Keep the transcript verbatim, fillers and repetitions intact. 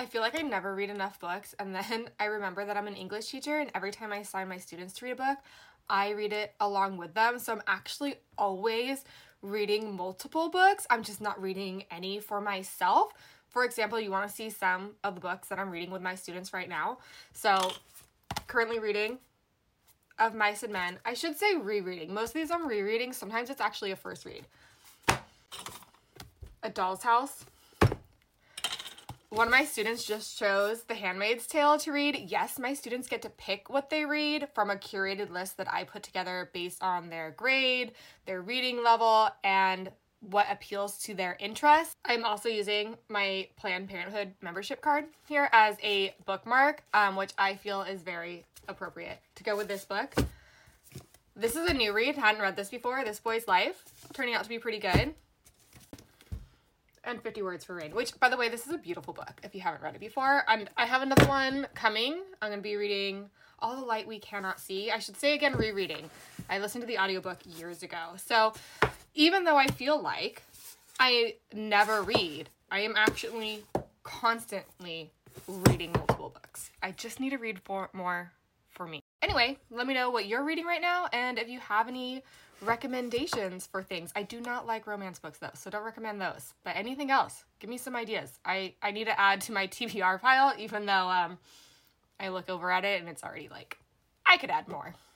I feel like I never read enough books, and then I remember that I'm an English teacher, and every time I assign my students to read a book, I read it along with them. So I'm actually always reading multiple books. I'm just not reading any for myself. For example, you want to see some of the books that I'm reading with my students right now. So currently reading Of Mice and Men. I should say rereading. Most of these I'm rereading. Sometimes it's actually a first read. A Doll's House. One of my students just chose The Handmaid's Tale to read. Yes, my students get to pick what they read from a curated list that I put together based on their grade, their reading level, and what appeals to their interests. I'm also using my Planned Parenthood membership card here as a bookmark, um, which I feel is very appropriate to go with this book. This is a new read. Hadn't read this before. This Boy's Life. Turning out to be pretty good. And fifty Words for Rain, which, by the way, this is a beautiful book if you haven't read it before. And I have another one coming. I'm going to be reading All the Light We Cannot See. I should say again, rereading. I listened to the audiobook years ago. So even though I feel like I never read, I am actually constantly reading multiple books. I just need to read for, more for me. Anyway, let me know what you're reading right now and if you have any recommendations for things. I do not like romance books though, so don't recommend those. But anything else, give me some ideas. I, I need to add to my T B R pile, even though um, I look over at it and it's already like, I could add more.